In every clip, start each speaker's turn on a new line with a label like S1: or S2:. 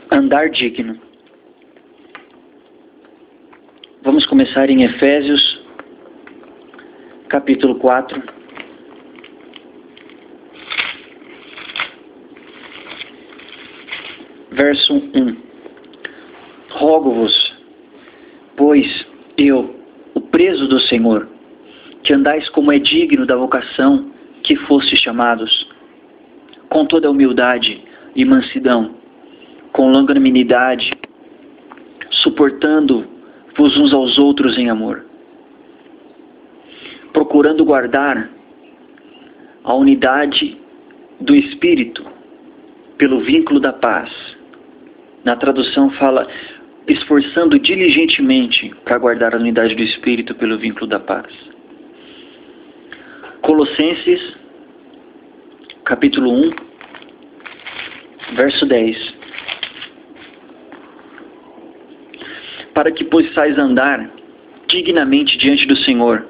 S1: Andar digno. Vamos começar em Efésios, capítulo 4. Verso 1. Rogo-vos, pois eu, o preso do Senhor, que andais como é digno da vocação que fostes chamados, com toda humildade e mansidão, com longanimidade, suportando-vos uns aos outros em amor, procurando guardar a unidade do Espírito pelo vínculo da paz. Na tradução fala, esforçando diligentemente para guardar a unidade do Espírito pelo vínculo da paz. Colossenses, capítulo 1, verso 10. Para que possais andar dignamente diante do Senhor,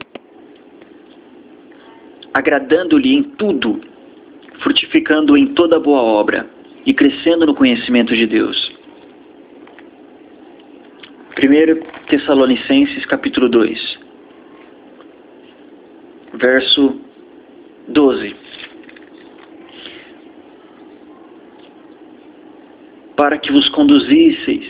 S1: agradando-lhe em tudo, frutificando em toda boa obra e crescendo no conhecimento de Deus. 1 Tessalonicenses, capítulo 2, verso 12. Para que vos conduzisseis,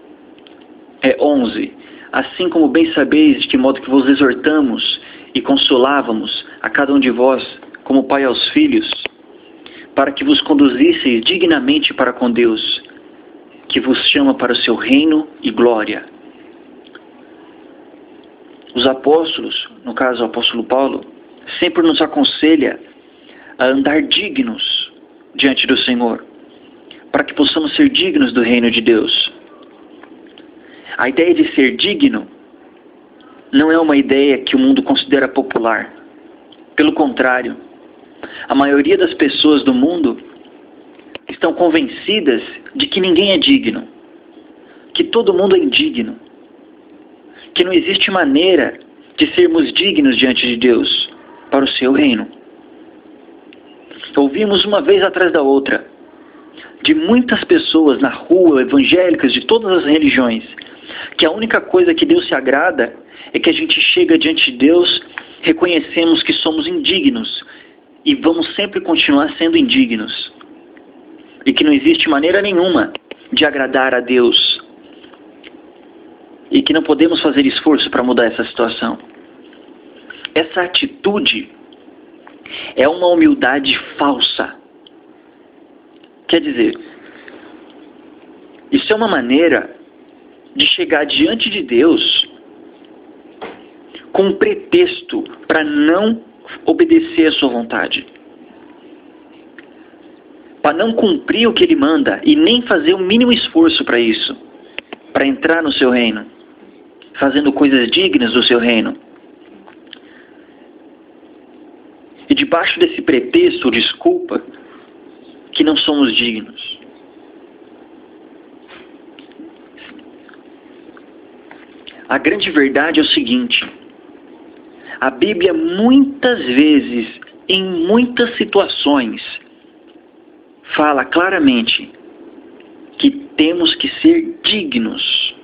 S1: 11. Assim como bem sabeis de que modo que vos exortamos e consolávamos a cada um de vós, como pai aos filhos, para que vos conduzisseis dignamente para com Deus, que vos chama para o seu reino e glória. Os apóstolos, no caso o apóstolo Paulo, sempre nos aconselha a andar dignos diante do Senhor, para que possamos ser dignos do reino de Deus. A ideia de ser digno não é uma ideia que o mundo considera popular. Pelo contrário, a maioria das pessoas do mundo estão convencidas de que ninguém é digno, que todo mundo é indigno, que não existe maneira de sermos dignos diante de Deus para o seu reino. Ouvimos uma vez atrás da outra de muitas pessoas na rua, evangélicas de todas as religiões, que a única coisa que Deus se agrada é que a gente chega diante de Deus, reconhecemos que somos indignos e vamos sempre continuar sendo indignos, e que não existe maneira nenhuma de agradar a Deus, e que não podemos fazer esforço para mudar essa situação. Essa atitude é uma humildade falsa. Quer dizer, isso é uma maneira de chegar diante de Deus com um pretexto para não obedecer a sua vontade, para não cumprir o que Ele manda e nem fazer o mínimo esforço para isso, para entrar no seu reino, fazendo coisas dignas do seu reino. E debaixo desse pretexto ou desculpa que não somos dignos. A grande verdade é o seguinte: a Bíblia muitas vezes, em muitas situações, fala claramente que temos que ser dignos.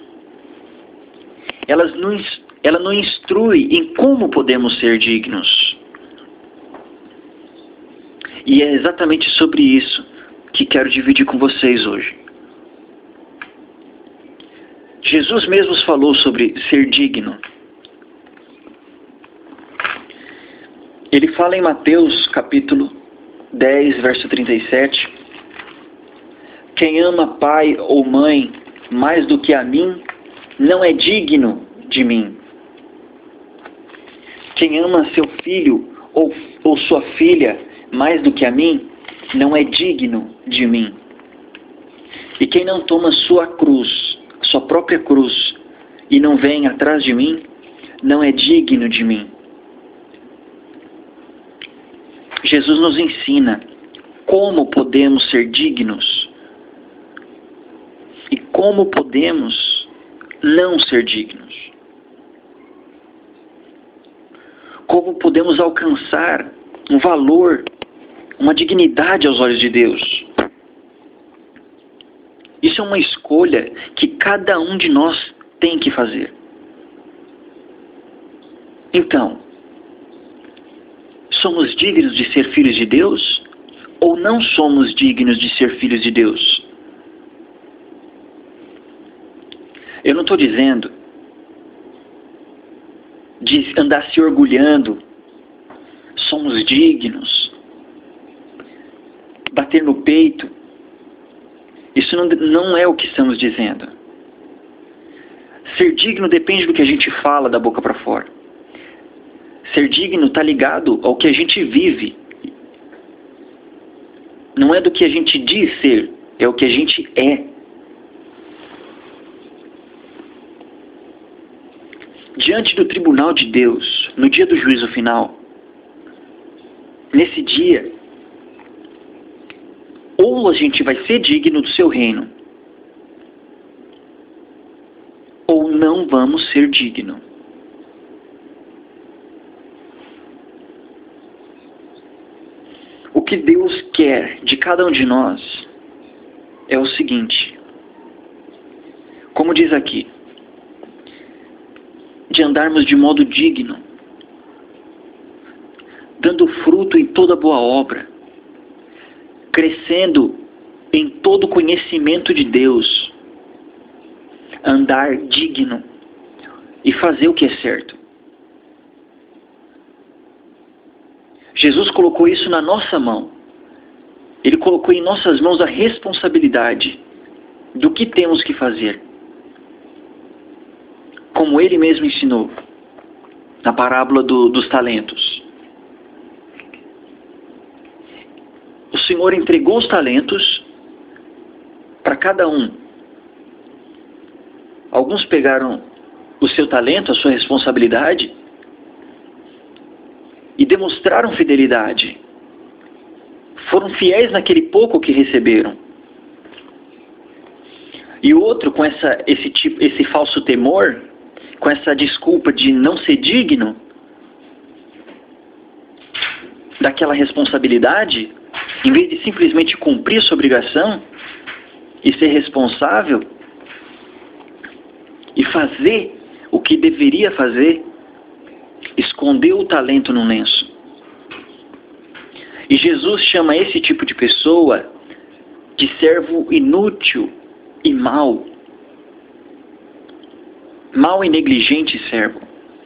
S1: Ela não instrui em como podemos ser dignos. E é exatamente sobre isso que quero dividir com vocês hoje. Jesus mesmo falou sobre ser digno. Ele fala em Mateus capítulo 10, verso 37. Quem ama pai ou mãe mais do que a mim, não é digno de mim. Quem ama seu filho ou sua filha mais do que a mim, não é digno de mim. E quem não toma sua cruz, sua própria cruz, e não vem atrás de mim, não é digno de mim. Jesus nos ensina como podemos ser dignos e como podemos não ser dignos. Como podemos alcançar um valor, uma dignidade aos olhos de Deus. Isso é uma escolha que cada um de nós tem que fazer. Então, somos dignos de ser filhos de Deus ou não somos dignos de ser filhos de Deus? Eu não estou dizendo de andar se orgulhando, somos dignos, bater no peito. Isso não é o que estamos dizendo. Ser digno depende do que a gente fala da boca para fora. Ser digno está ligado ao que a gente vive. Não é do que a gente diz ser, é o que a gente é. Diante do tribunal de Deus, no dia do juízo final, nesse dia, ou a gente vai ser digno do seu reino, ou não vamos ser dignos. O que Deus quer de cada um de nós é o seguinte, como diz aqui, de andarmos de modo digno, dando fruto em toda boa obra, crescendo em todo conhecimento de Deus, andar digno e fazer o que é certo. Jesus colocou isso na nossa mão. Ele colocou em nossas mãos a responsabilidade do que temos que fazer. Como ele mesmo ensinou na parábola dos talentos. O Senhor entregou os talentos para cada um. Alguns pegaram o seu talento, a sua responsabilidade, e demonstraram fidelidade. Foram fiéis naquele pouco que receberam. E outro, com esse falso temor, com essa desculpa de não ser digno daquela responsabilidade, em vez de simplesmente cumprir sua obrigação e ser responsável e fazer o que deveria fazer, escondeu o talento num lenço. E Jesus chama esse tipo de pessoa de servo inútil e mau. Mau e negligente servo.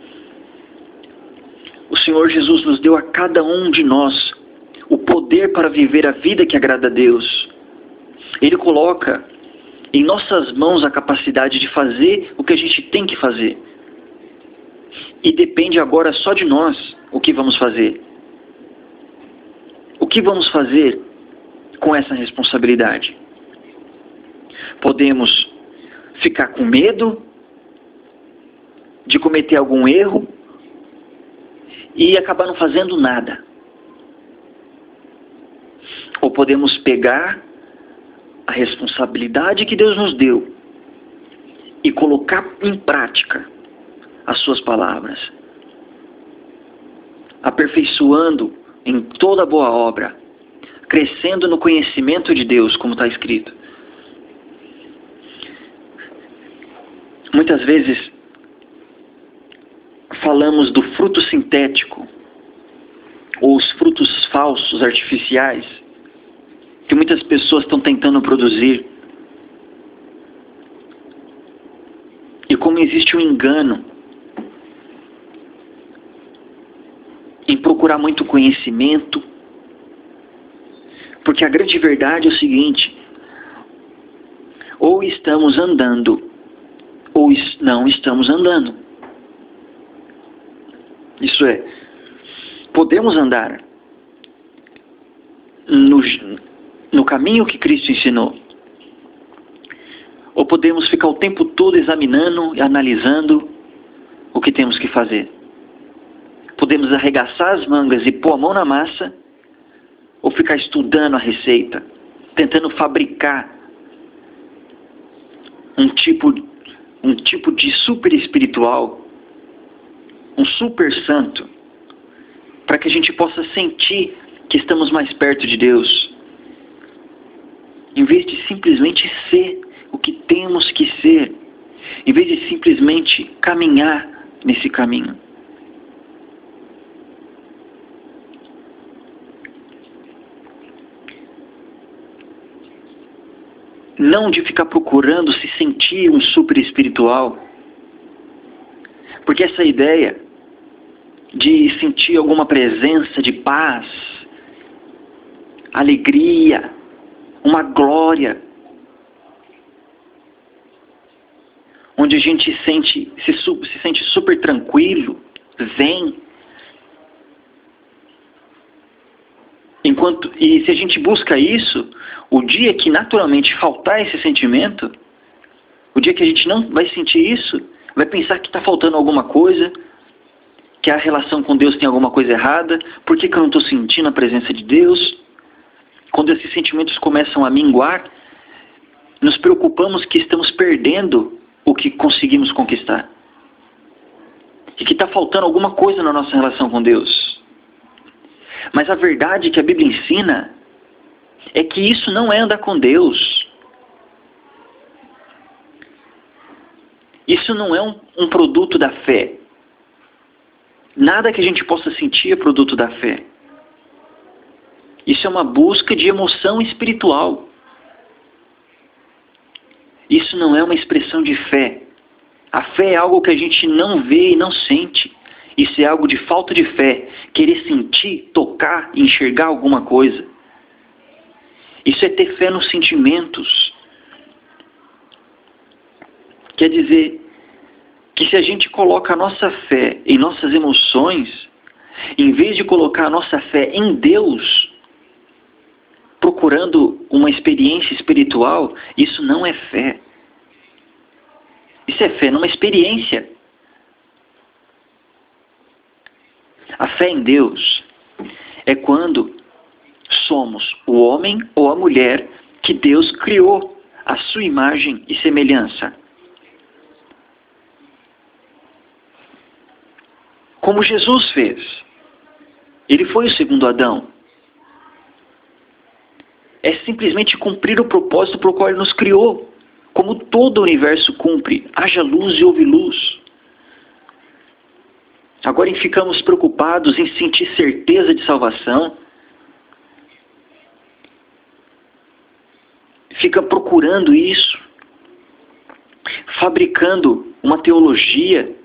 S1: O Senhor Jesus nos deu a cada um de nós o poder para viver a vida que agrada a Deus. Ele coloca em nossas mãos a capacidade de fazer o que a gente tem que fazer. E depende agora só de nós o que vamos fazer. O que vamos fazer com essa responsabilidade? Podemos ficar com medo de cometer algum erro e acabar não fazendo nada. Ou podemos pegar a responsabilidade que Deus nos deu e colocar em prática as suas palavras, aperfeiçoando em toda boa obra, crescendo no conhecimento de Deus, como está escrito. Muitas vezes falamos do fruto sintético ou os frutos falsos, artificiais, que muitas pessoas estão tentando produzir. E como existe um engano em procurar muito conhecimento, porque a grande verdade é o seguinte: ou estamos andando, ou não estamos andando. Isso é, podemos andar no caminho que Cristo ensinou, ou podemos ficar o tempo todo examinando e analisando o que temos que fazer. Podemos arregaçar as mangas e pôr a mão na massa, ou ficar estudando a receita, tentando fabricar um tipo de super espiritual, um super santo, para que a gente possa sentir que estamos mais perto de Deus, em vez de simplesmente ser que temos que ser, em vez de simplesmente caminhar nesse caminho. Não de ficar procurando se sentir um super espiritual. Porque essa ideia de sentir alguma presença de paz, alegria, uma glória, onde a gente se sente super tranquilo, zen. E se a gente busca isso, o dia que naturalmente faltar esse sentimento, o dia que a gente não vai sentir isso, vai pensar que está faltando alguma coisa, que a relação com Deus tem alguma coisa errada, por que eu não estou sentindo a presença de Deus? Quando esses sentimentos começam a minguar, nos preocupamos que estamos perdendo o que conseguimos conquistar. E que está faltando alguma coisa na nossa relação com Deus. Mas a verdade que a Bíblia ensina é que isso não é andar com Deus. Isso não é um produto da fé. Nada que a gente possa sentir é produto da fé. Isso é uma busca de emoção espiritual. Isso não é uma expressão de fé. A fé é algo que a gente não vê e não sente. Isso é algo de falta de fé. Querer sentir, tocar, enxergar alguma coisa. Isso é ter fé nos sentimentos. Quer dizer que se a gente coloca a nossa fé em nossas emoções, em vez de colocar a nossa fé em Deus, procurando uma experiência espiritual, isso não é fé. Isso é fé numa experiência. A fé em Deus é quando somos o homem ou a mulher que Deus criou à sua imagem e semelhança. Como Jesus fez. Ele foi o segundo Adão. É simplesmente cumprir o propósito para o qual Ele nos criou. Como todo o universo cumpre. Haja luz e houve luz. Agora ficamos preocupados em sentir certeza de salvação. Fica procurando isso. Fabricando uma teologia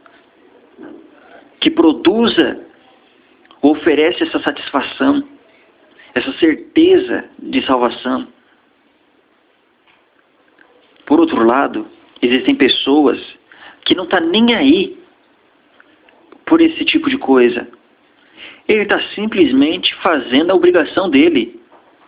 S1: que produza ou oferece essa satisfação, essa certeza de salvação. Por outro lado, existem pessoas que não estão nem aí por esse tipo de coisa. Ele está simplesmente fazendo a obrigação dele,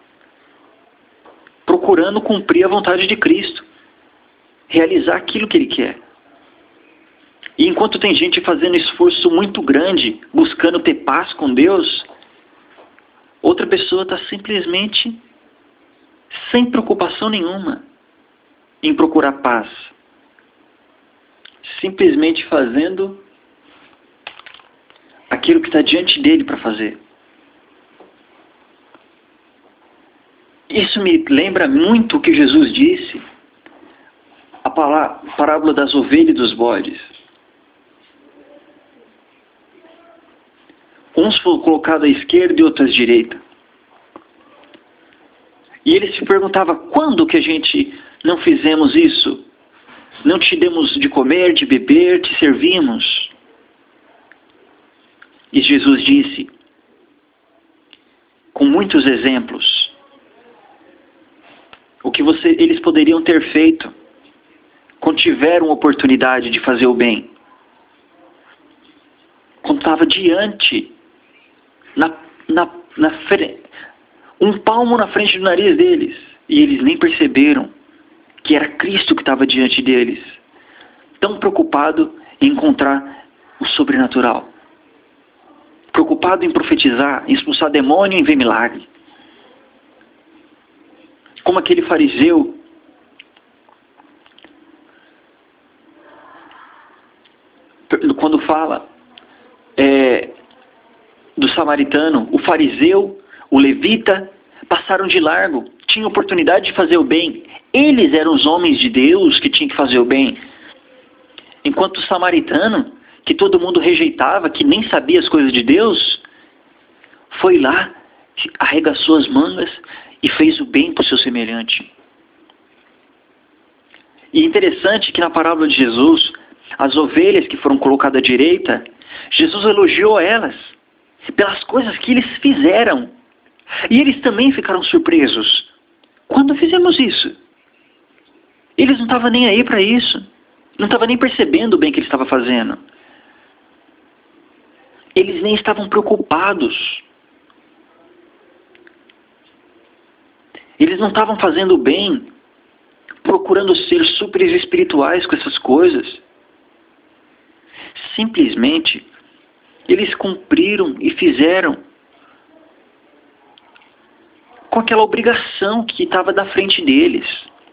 S1: procurando cumprir a vontade de Cristo, realizar aquilo que ele quer. E enquanto tem gente fazendo esforço muito grande, buscando ter paz com Deus, outra pessoa está simplesmente sem preocupação nenhuma em procurar paz. Simplesmente fazendo aquilo que está diante dele para fazer. Isso me lembra muito o que Jesus disse, a parábola das ovelhas e dos bodes. Uns foram colocados à esquerda e outros à direita. E ele se perguntava, quando que a gente não fizemos isso? Não te demos de comer, de beber, te servimos? E Jesus disse, com muitos exemplos, o que eles poderiam ter feito quando tiveram oportunidade de fazer o bem. Quando estava diante, um palmo na frente do nariz deles, e eles nem perceberam que era Cristo que estava diante deles, tão preocupado em encontrar o sobrenatural, preocupado em profetizar, em expulsar demônio e em ver milagre. Como aquele fariseu quando fala do samaritano, o fariseu, o levita passaram de largo, tinham oportunidade de fazer o bem. Eles eram os homens de Deus que tinham que fazer o bem. Enquanto o samaritano, que todo mundo rejeitava, que nem sabia as coisas de Deus, foi lá, arregaçou as mangas e fez o bem para o seu semelhante. E interessante que na parábola de Jesus, as ovelhas que foram colocadas à direita, Jesus elogiou elas pelas coisas que eles fizeram. E eles também ficaram surpresos. Quando fizemos isso? Eles não estavam nem aí para isso. Não estavam nem percebendo o bem que eles estavam fazendo. Eles nem estavam preocupados. Eles não estavam fazendo o bem, procurando ser super espirituais com essas coisas. Simplesmente, eles cumpriram e fizeram com aquela obrigação que estava da frente deles,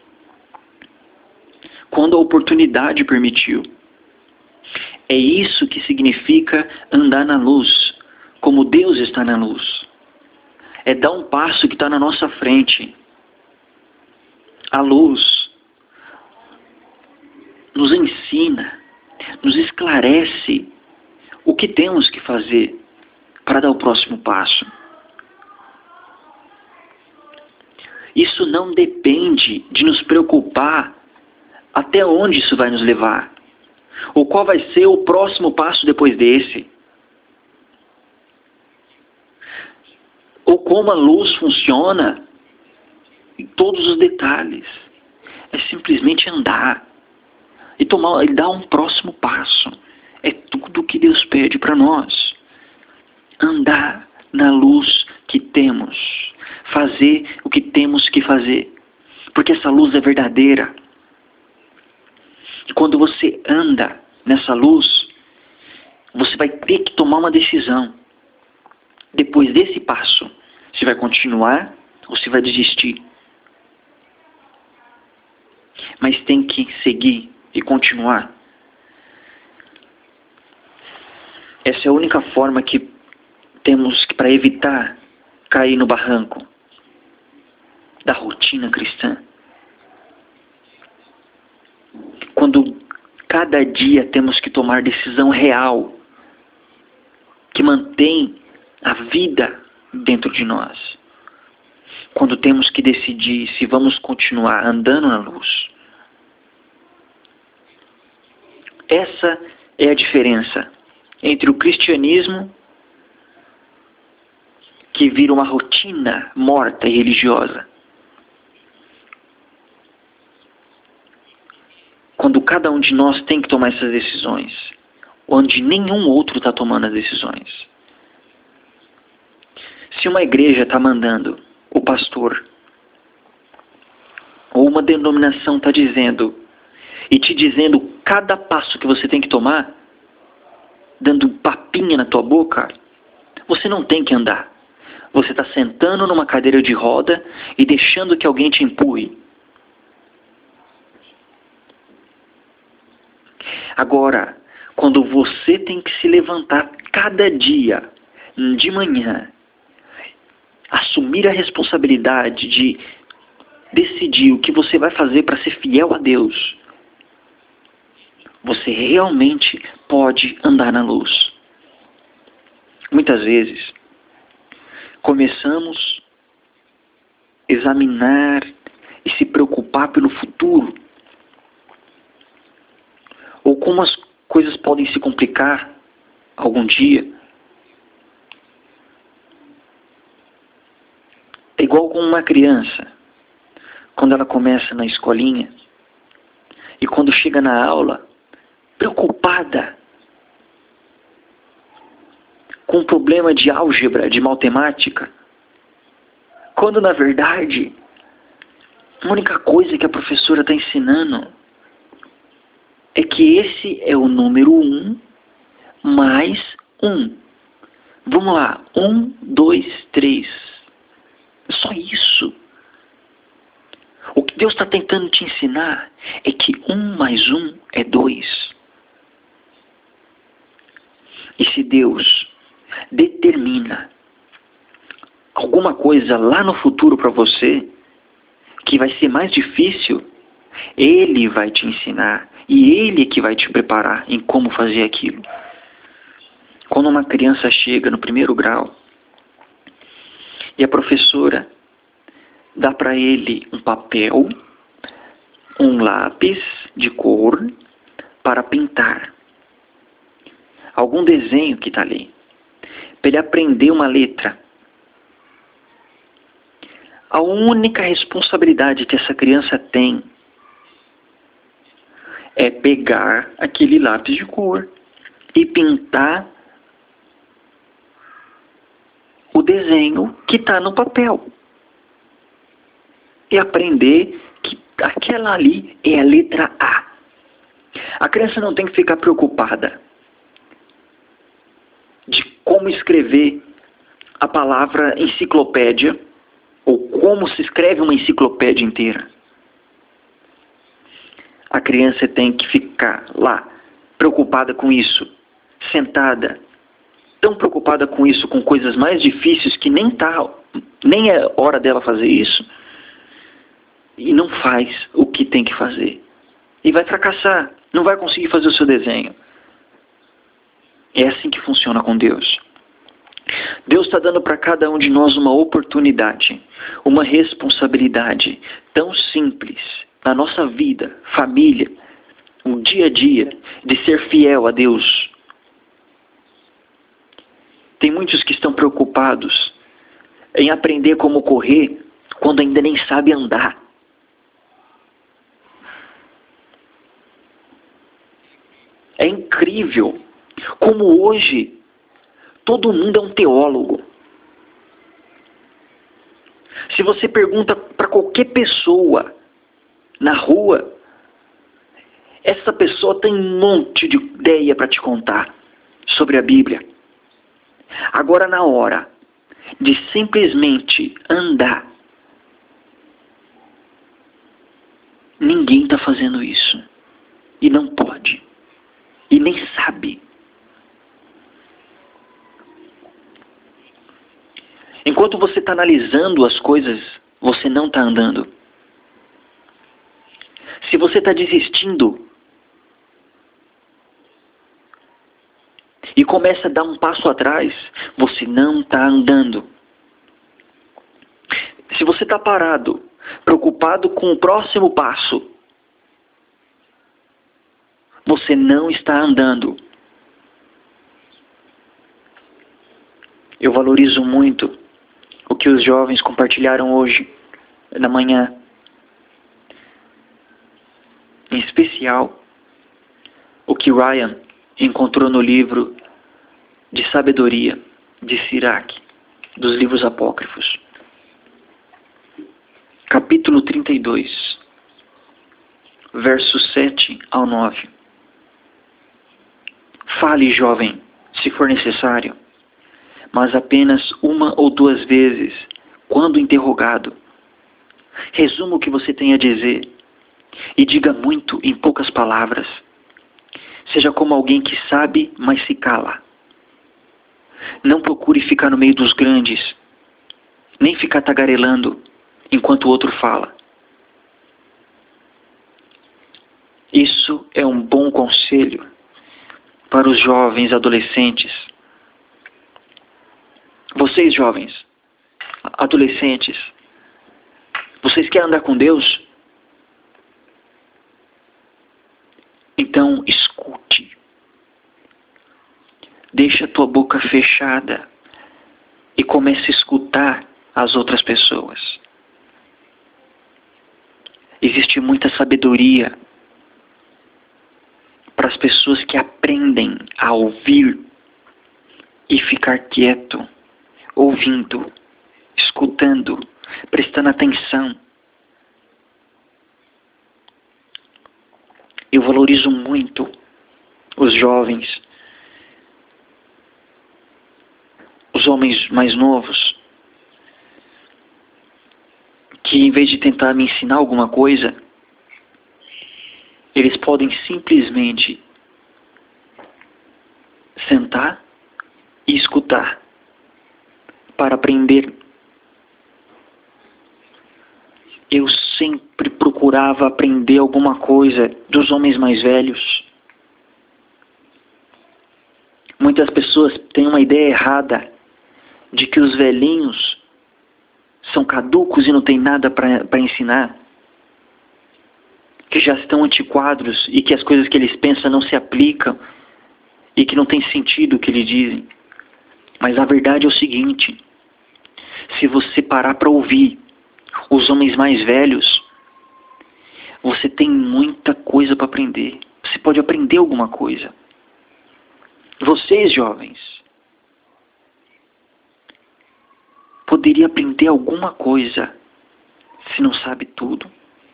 S1: quando a oportunidade permitiu. É isso que significa andar na luz, como Deus está na luz. É dar um passo que está na nossa frente. A luz nos ensina, nos esclarece o que temos que fazer para dar o próximo passo. Isso não depende de nos preocupar até onde isso vai nos levar, ou qual vai ser o próximo passo depois desse, ou como a luz funciona em todos os detalhes. É simplesmente andar e dar um próximo passo. É tudo que Deus pede para nós. Andar na luz que temos. Fazer o que temos que fazer. Porque essa luz é verdadeira. E quando você anda nessa luz, você vai ter que tomar uma decisão. Depois desse passo, se vai continuar ou se vai desistir. Mas tem que seguir e continuar. Essa é a única forma que temos para evitar cair no barranco da rotina cristã. Quando cada dia temos que tomar decisão real que mantém a vida dentro de nós. Quando temos que decidir se vamos continuar andando na luz. Essa é a diferença entre o cristianismo, que vira uma rotina morta e religiosa, quando cada um de nós tem que tomar essas decisões, onde nenhum outro está tomando as decisões. Se uma igreja está mandando o pastor, ou uma denominação está dizendo, e te dizendo cada passo que você tem que tomar, dando papinha na tua boca, você não tem que andar. Você está sentando numa cadeira de roda e deixando que alguém te empurre. Agora, quando você tem que se levantar cada dia, de manhã, assumir a responsabilidade de decidir o que você vai fazer para ser fiel a Deus, você realmente pode andar na luz. Muitas vezes, começamos a examinar e se preocupar pelo futuro, ou como as coisas podem se complicar algum dia. É igual com uma criança, quando ela começa na escolinha, e quando chega na aula, preocupada com um problema de álgebra, de matemática, quando na verdade a única coisa que a professora está ensinando é que esse é o número 1 mais 1. Vamos lá, 1, 2, 3. Só isso. O que Deus está tentando te ensinar é que 1 mais 1 é 2. E se Deus determina alguma coisa lá no futuro para você, que vai ser mais difícil, Ele vai te ensinar e Ele é que vai te preparar em como fazer aquilo. Quando uma criança chega no 1º grau e a professora dá para ele um papel, um lápis de cor para pintar algum desenho que está ali, para ele aprender uma letra. A única responsabilidade que essa criança tem é pegar aquele lápis de cor e pintar o desenho que está no papel. E aprender que aquela ali é a letra A. A criança não tem que ficar preocupada de como escrever a palavra enciclopédia ou como se escreve uma enciclopédia inteira. A criança tem que ficar lá, preocupada com isso, sentada, tão preocupada com isso, com coisas mais difíceis que nem é hora dela fazer isso, e não faz o que tem que fazer. E vai fracassar, não vai conseguir fazer o seu desenho. É assim que funciona com Deus. Deus está dando para cada um de nós uma oportunidade, uma responsabilidade tão simples na nossa vida, família, o dia a dia, de ser fiel a Deus. Tem muitos que estão preocupados em aprender como correr quando ainda nem sabe andar. É incrível como hoje todo mundo é um teólogo. Se você pergunta para qualquer pessoa na rua, essa pessoa tem um monte de ideia para te contar sobre a Bíblia. Agora, na hora de simplesmente andar, ninguém está fazendo isso. E não pode. E nem sabe. Enquanto você está analisando as coisas, você não está andando. Se você está desistindo e começa a dar um passo atrás, você não está andando. Se você está parado, preocupado com o próximo passo, você não está andando. Eu valorizo muito o que os jovens compartilharam hoje, na manhã. Em especial, o que Ryan encontrou no livro de sabedoria de Sirach, dos livros apócrifos. Capítulo 32, versos 7 ao 9. Fale, jovem, se for necessário, mas apenas 1 ou 2 vezes, quando interrogado. Resuma o que você tem a dizer e diga muito em poucas palavras. Seja como alguém que sabe, mas se cala. Não procure ficar no meio dos grandes, nem ficar tagarelando enquanto o outro fala. Isso é um bom conselho para os jovens adolescentes. Vocês, jovens, adolescentes, vocês querem andar com Deus? Então, escute. Deixa a tua boca fechada e comece a escutar as outras pessoas. Existe muita sabedoria para as pessoas que aprendem a ouvir e ficar quieto, ouvindo, escutando, prestando atenção. Eu valorizo muito os jovens, os homens mais novos, que em vez de tentar me ensinar alguma coisa, eles podem simplesmente sentar e escutar para aprender. Eu sempre procurava aprender alguma coisa dos homens mais velhos. Muitas pessoas têm uma ideia errada de que os velhinhos são caducos e não têm nada para ensinar, que já estão antiquados e que as coisas que eles pensam não se aplicam e que não tem sentido o que eles dizem. Mas a verdade é o seguinte: se você parar para ouvir os homens mais velhos, você tem muita coisa para aprender. Você pode aprender alguma coisa. Vocês, jovens, poderia aprender alguma coisa se não sabe tudo.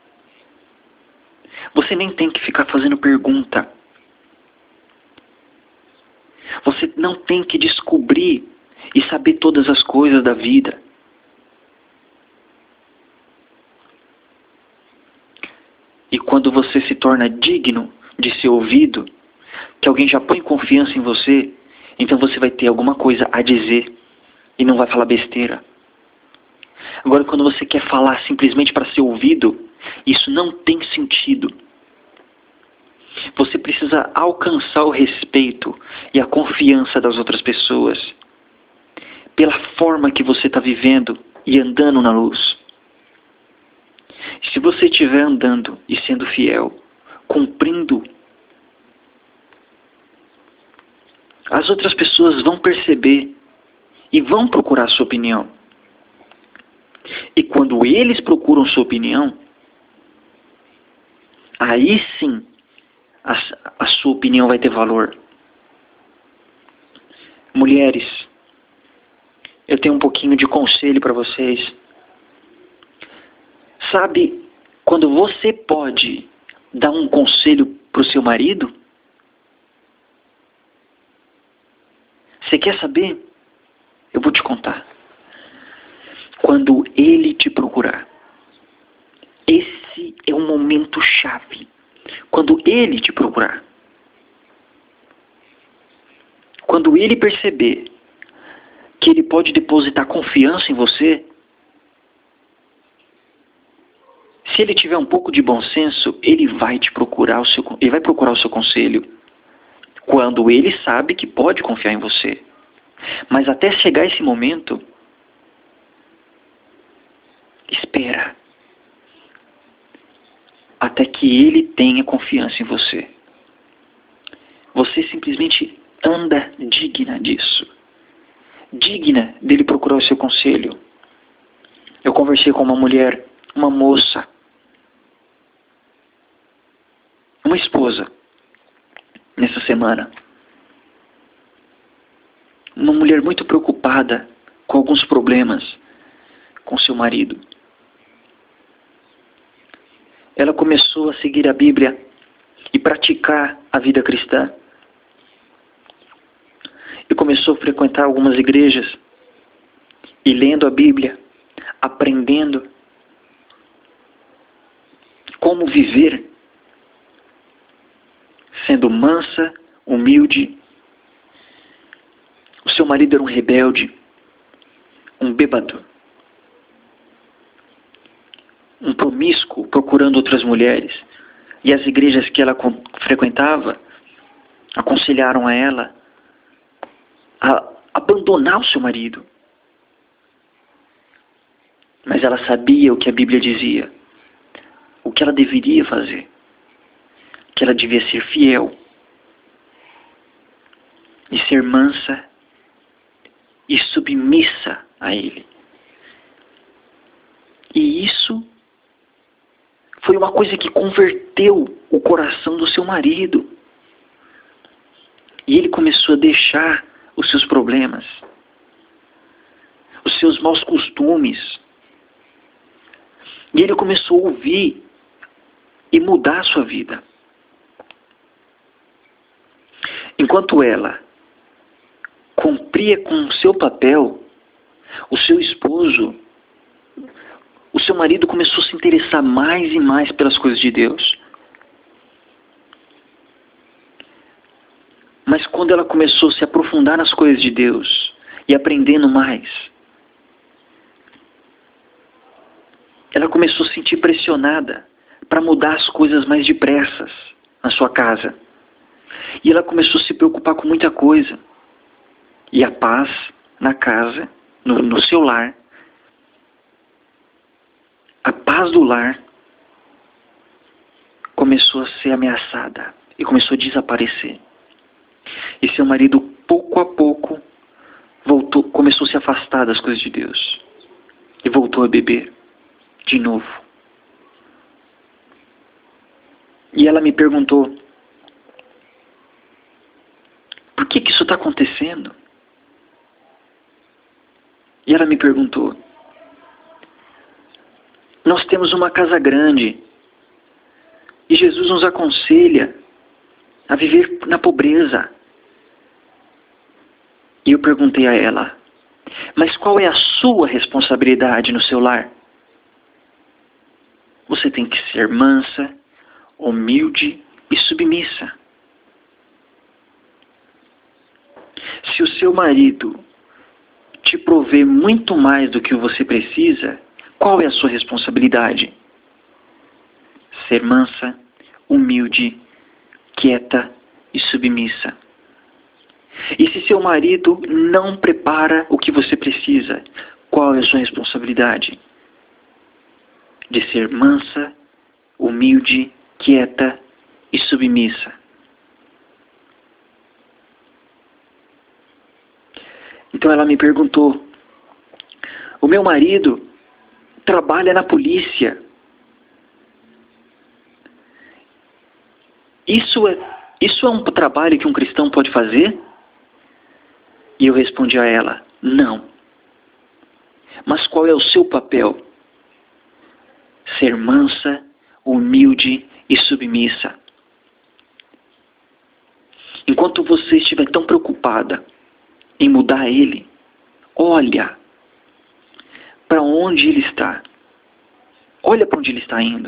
S1: Você nem tem que ficar fazendo pergunta. Você não tem que descobrir e saber todas as coisas da vida. E quando você se torna digno de ser ouvido, que alguém já põe confiança em você, então você vai ter alguma coisa a dizer e não vai falar besteira. Agora, quando você quer falar simplesmente para ser ouvido, isso não tem sentido. Você precisa alcançar o respeito e a confiança das outras pessoas pela forma que você está vivendo e andando na luz. Se você estiver andando e sendo fiel, cumprindo, as outras pessoas vão perceber e vão procurar sua opinião. E quando eles procuram sua opinião, aí sim a sua opinião vai ter valor. Mulheres, eu tenho um pouquinho de conselho para vocês. Sabe quando você pode dar um conselho para o seu marido? Você quer saber? Eu vou te contar. Quando ele te procurar. Esse é um momento chave. Quando ele te procurar. Quando ele perceber que ele pode depositar confiança em você, se ele tiver um pouco de bom senso, ele vai procurar o seu conselho. Quando ele sabe que pode confiar em você. Mas até chegar esse momento, espera. Até que ele tenha confiança em você. Você simplesmente anda digna disso. Digna dele procurar o seu conselho. Eu conversei com uma mulher, uma moça, uma esposa, nessa semana. Uma mulher muito preocupada com alguns problemas com seu marido. Ela começou a seguir a Bíblia e praticar a vida cristã. E começou a frequentar algumas igrejas e lendo a Bíblia, aprendendo como viver, sendo mansa, humilde. O seu marido era um rebelde, um bêbado, um promíscuo procurando outras mulheres. E as igrejas que ela frequentava aconselharam a ela a abandonar o seu marido. Mas ela sabia o que a Bíblia dizia, o que ela deveria fazer, que ela devia ser fiel e ser mansa e submissa a ele. E isso foi uma coisa que converteu o coração do seu marido. E ele começou a deixar os seus problemas, os seus maus costumes. E ele começou a ouvir e mudar a sua vida. Enquanto ela cumpria com o seu papel, o seu esposo, o seu marido começou a se interessar mais e mais pelas coisas de Deus. Mas quando ela começou a se aprofundar nas coisas de Deus e aprendendo mais, ela começou a se sentir pressionada para mudar as coisas mais depressa na sua casa. E ela começou a se preocupar com muita coisa. E a paz na casa, no seu lar, a paz do lar começou a ser ameaçada e começou a desaparecer. E seu marido, pouco a pouco, começou a se afastar das coisas de Deus e voltou a beber de novo. E ela me perguntou: por que isso está acontecendo? E ela me perguntou: nós temos uma casa grande e Jesus nos aconselha a viver na pobreza. E eu perguntei a ela: mas qual é a sua responsabilidade no seu lar? Você tem que ser mansa, humilde e submissa. Se o seu marido te prover muito mais do que você precisa, qual é a sua responsabilidade? Ser mansa, humilde, quieta e submissa. E se seu marido não prepara o que você precisa, qual é a sua responsabilidade? De ser mansa, humilde, quieta e submissa. Então ela me perguntou: o meu marido trabalha na polícia. Isso é um trabalho que um cristão pode fazer? E eu respondi a ela: não. Mas qual é o seu papel? Ser mansa, humilde e submissa. Enquanto você estiver tão preocupada em mudar ele, olha para onde ele está. Olha para onde ele está indo.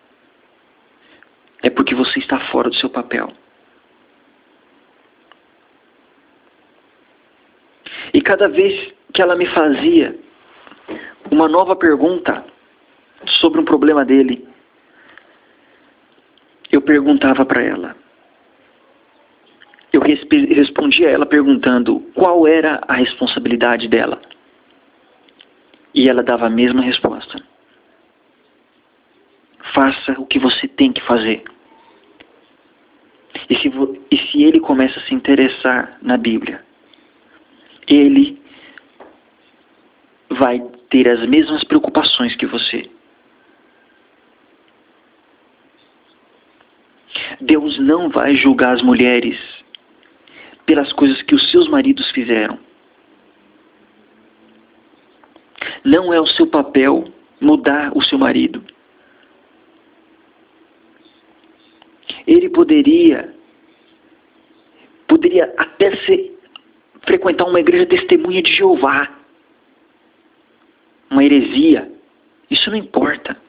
S1: É porque você está fora do seu papel. E cada vez que ela me fazia uma nova pergunta sobre um problema dele, eu perguntava para ela. Eu respondia a ela perguntando qual era a responsabilidade dela. E ela dava a mesma resposta. Faça o que você tem que fazer. E se ele começa a se interessar na Bíblia, ele vai ter as mesmas preocupações que você. Deus não vai julgar as mulheres pelas coisas que os seus maridos fizeram. Não é o seu papel mudar o seu marido. Ele poderia até frequentar uma igreja testemunha de Jeová. Uma heresia. Isso não importa.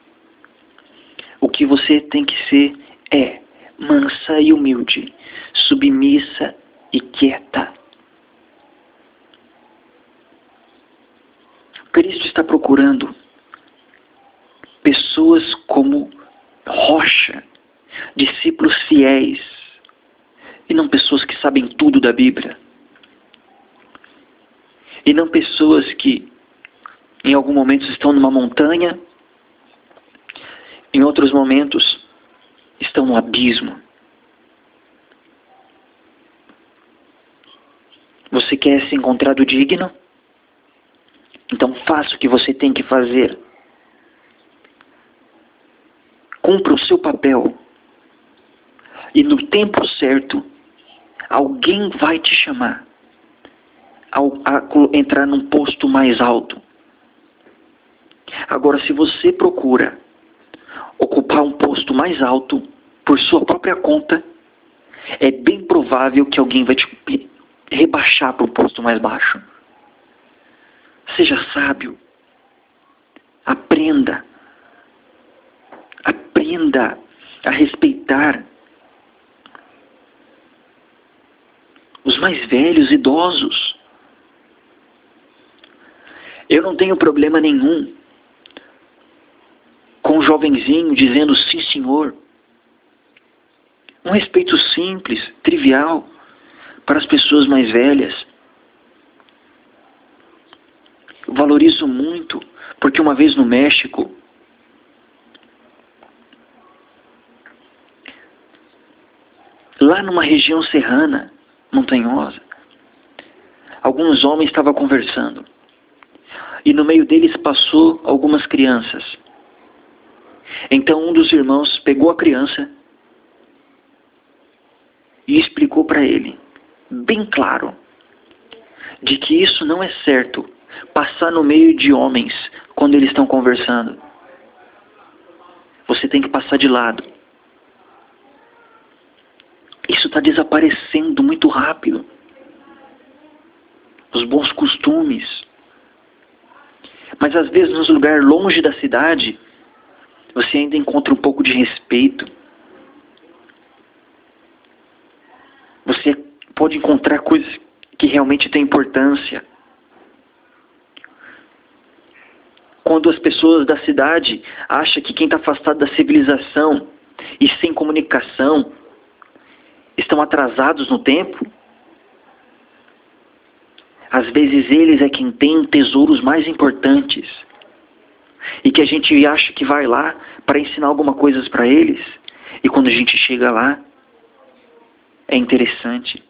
S1: O que você tem que ser é mansa e humilde, submissa e quieta. Cristo está procurando pessoas como rocha, discípulos fiéis, e não pessoas que sabem tudo da Bíblia. E não pessoas que em alguns momentos estão numa montanha, em outros momentos estão no abismo. Você quer ser encontrado digno? Então faça o que você tem que fazer. Cumpra o seu papel. E no tempo certo, alguém vai te chamar a entrar num posto mais alto. Agora, se você procura ocupar um posto mais alto por sua própria conta, é bem provável que alguém vai te rebaixar para um posto mais baixo. Seja sábio. Aprenda. Aprenda a respeitar os mais velhos, idosos. Eu não tenho problema nenhum com um jovenzinho dizendo sim, senhor. Um respeito simples, trivial, para as pessoas mais velhas. Eu valorizo muito, porque uma vez no México, lá numa região serrana, montanhosa, alguns homens estavam conversando. E no meio deles passou algumas crianças. Então um dos irmãos pegou a criança e explicou para ele, bem claro, de que isso não é certo, passar no meio de homens quando eles estão conversando. Você tem que passar de lado. Isso está desaparecendo muito rápido. Os bons costumes. Mas às vezes nos lugares longe da cidade, você ainda encontra um pouco de respeito. Você pode encontrar coisas que realmente têm importância. Quando as pessoas da cidade acham que quem está afastado da civilização e sem comunicação estão atrasados no tempo, às vezes eles é quem tem tesouros mais importantes. E que a gente acha que vai lá para ensinar alguma coisa para eles. E quando a gente chega lá, é interessante.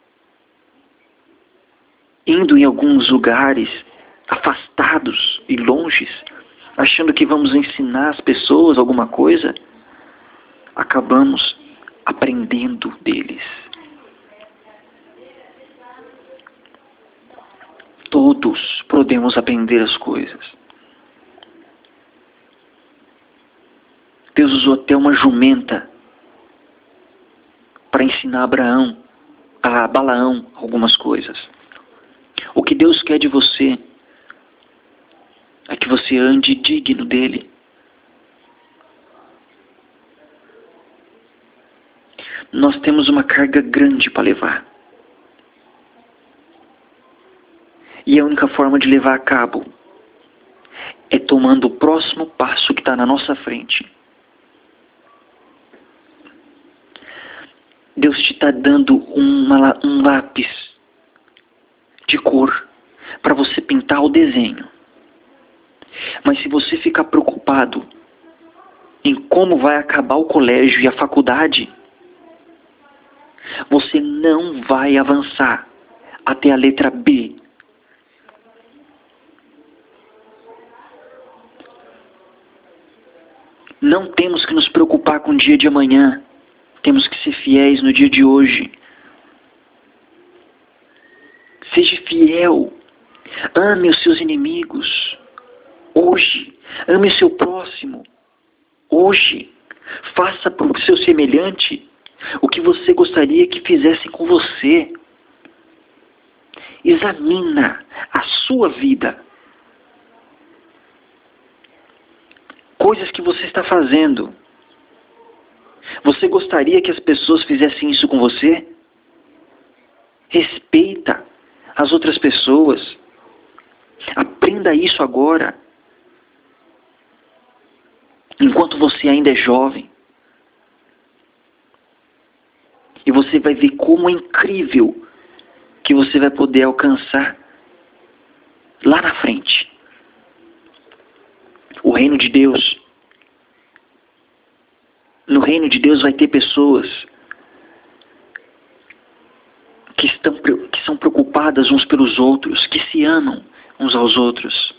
S1: Indo em alguns lugares afastados e longes, achando que vamos ensinar as pessoas alguma coisa, acabamos aprendendo deles. Todos podemos aprender as coisas. Deus usou até uma jumenta para ensinar a Balaão algumas coisas. O que Deus quer de você é que você ande digno dele. Nós temos uma carga grande para levar. E a única forma de levar a cabo é tomando o próximo passo que está na nossa frente. Deus te está dando um lápis de cor para você pintar o desenho. Mas se você ficar preocupado em como vai acabar o colégio e a faculdade, você não vai avançar até a letra B. Não temos que nos preocupar com o dia de amanhã. Temos que ser fiéis no dia de hoje. Seja fiel. Ame os seus inimigos. Hoje. Ame o seu próximo. Hoje. Faça para o seu semelhante o que você gostaria que fizessem com você. Examina a sua vida. Coisas que você está fazendo. Você gostaria que as pessoas fizessem isso com você? Respeita as outras pessoas. Aprenda isso agora. Enquanto você ainda é jovem. E você vai ver como é incrível que você vai poder alcançar lá na frente. O reino de Deus. No reino de Deus vai ter pessoas que são preocupadas uns pelos outros, que se amam uns aos outros.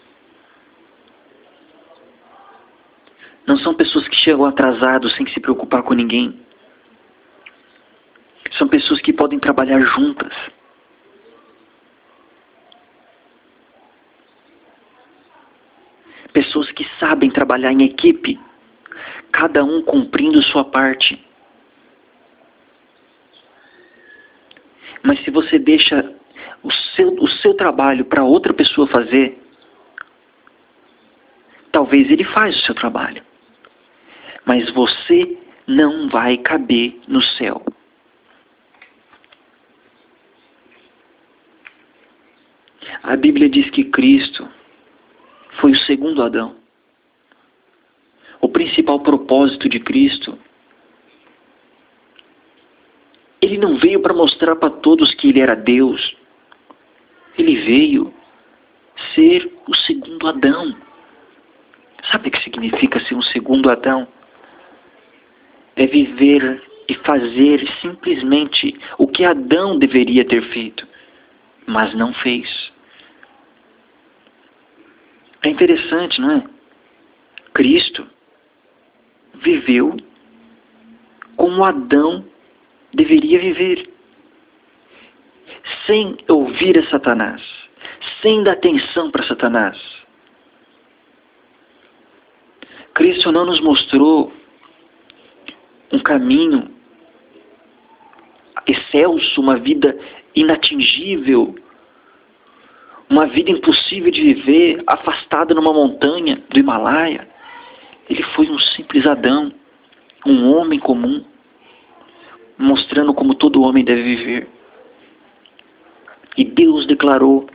S1: Não são pessoas que chegam atrasados sem se preocupar com ninguém. São pessoas que podem trabalhar juntas. Pessoas que sabem trabalhar em equipe, cada um cumprindo sua parte. Mas se você deixa o seu trabalho para outra pessoa fazer, talvez ele faz o seu trabalho, mas você não vai caber no céu. A Bíblia diz que Cristo foi o segundo Adão. O principal propósito de Cristo. Ele não veio para mostrar para todos que ele era Deus. Ele veio ser o segundo Adão. Sabe o que significa ser um segundo Adão? É viver e fazer simplesmente o que Adão deveria ter feito, mas não fez. É interessante, não é? Cristo viveu como Adão deveria viver, sem ouvir a Satanás, sem dar atenção para Satanás. Cristo não nos mostrou um caminho excelso, uma vida inatingível, uma vida impossível de viver, afastada numa montanha do Himalaia. Ele foi um simples Adão, um homem comum, mostrando como todo homem deve viver. E Deus declarou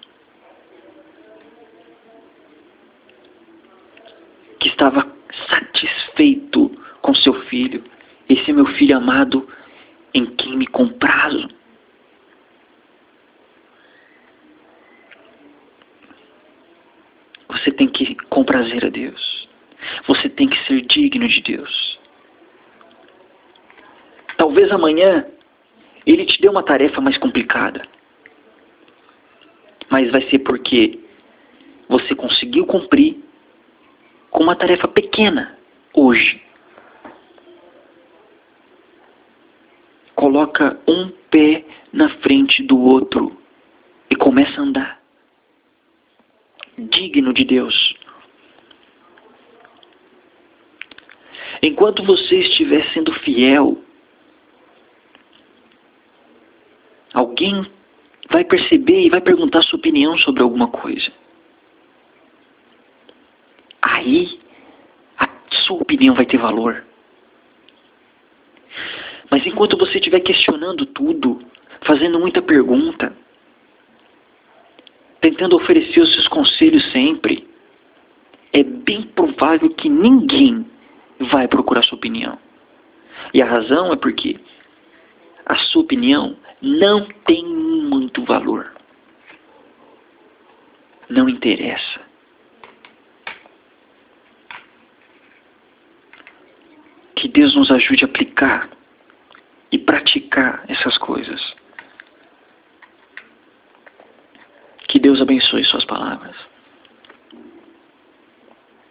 S1: que estava satisfeito com seu filho. Esse é meu filho amado, em quem me comprazo. Você tem que comprazer a Deus. Você tem que ser digno de Deus. Talvez amanhã Ele te dê uma tarefa mais complicada. Mas vai ser porque você conseguiu cumprir com uma tarefa pequena hoje. Coloca um pé na frente do outro e começa a andar. Digno de Deus. Enquanto você estiver sendo fiel, alguém vai perceber e vai perguntar sua opinião sobre alguma coisa. Aí, a sua opinião vai ter valor. Mas enquanto você estiver questionando tudo, fazendo muita pergunta, tentando oferecer os seus conselhos sempre, é bem provável que ninguém vai procurar sua opinião. E a razão é porque a sua opinião não tem muito valor. Não interessa. Que Deus nos ajude a aplicar e praticar essas coisas. Que Deus abençoe suas palavras.